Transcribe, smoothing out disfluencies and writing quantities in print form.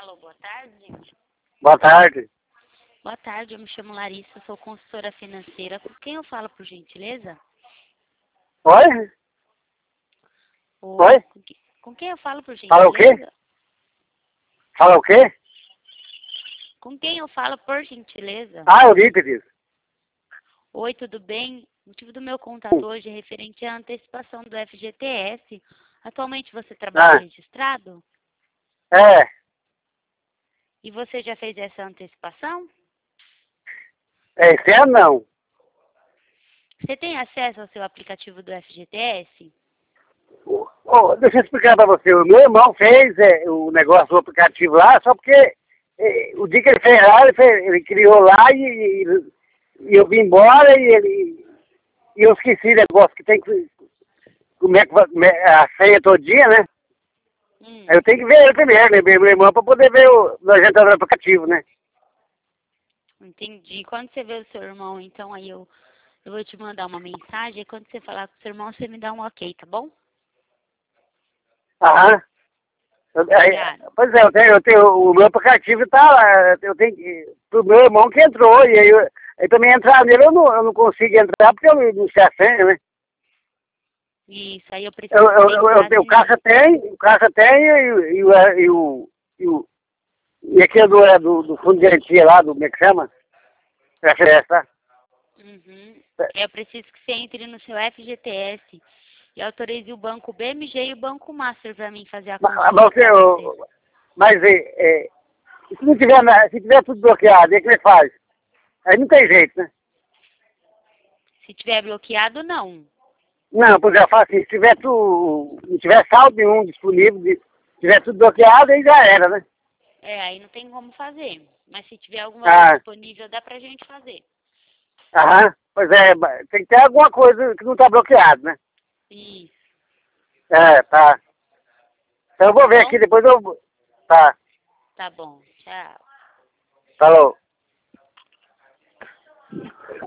Alô, boa tarde. Boa tarde. Boa tarde, eu me chamo Larissa, sou consultora financeira. Com quem eu falo, por gentileza? Oi? Ou Oi? com quem eu falo, por Fala o quê? gentileza? Fala o quê? Com quem eu falo, por gentileza? Eurípides. Oi, tudo bem? O motivo do meu contato hoje é referente à antecipação do FGTS. Atualmente você trabalha Ah, registrado? é. E você já fez essa antecipação? Esse ano não. Você tem acesso ao seu aplicativo do FGTS? Deixa eu explicar pra você. O meu irmão fez o negócio do aplicativo lá, só porque o dia que ele fez lá, ele criou lá e eu vim embora e eu esqueci o negócio que tem que comer a senha todo dia, né? Aí eu tenho que ver ele primeiro, né? Meu irmão, pra poder ver nós entrando no aplicativo, né? Entendi. Quando você vê o seu irmão, então aí eu vou te mandar uma mensagem. E quando você falar com o seu irmão, você me dá um ok, tá bom? Aham. Obrigada. Pois é, eu tenho, o meu aplicativo tá lá, eu tenho que, pro meu irmão que entrou, e aí eu também entrar nele, eu não consigo entrar porque eu não sei a senha, né? Isso, aí eu preciso que você O caixa encaminhe. tem e aquele do fundo de garantia lá, como é que chama? FGTS, tá? Uhum. Eu preciso que você entre no seu FGTS e autorize o banco BMG e o banco Master para mim fazer a consulta para você. Mas e se não tiver, se tiver tudo bloqueado, aí o que ele faz? Aí não tem jeito, né? Se tiver bloqueado, não. Não, porque eu falo assim, se tiver não tiver saldo nenhum disponível, se tiver tudo bloqueado, aí já era, né? É, aí não tem como fazer. Mas se tiver algum valor Ah, disponível, dá pra gente fazer. aham, pois é, tem que ter alguma coisa que não tá bloqueado, né? Isso, É, tá. Então eu tá vou ver bom? aqui, depois eu... Tá, Tá bom. Tchau. falou.